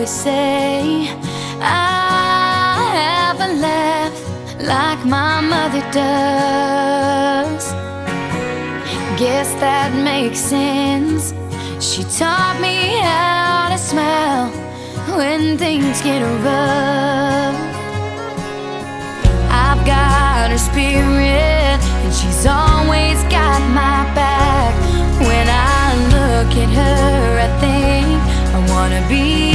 always say I haven't laughed like my mother does. Guess that makes sense. She taught me how to smile when things get rough. I've got her spirit, and she's always got my back. When I look at her, I think I wanna be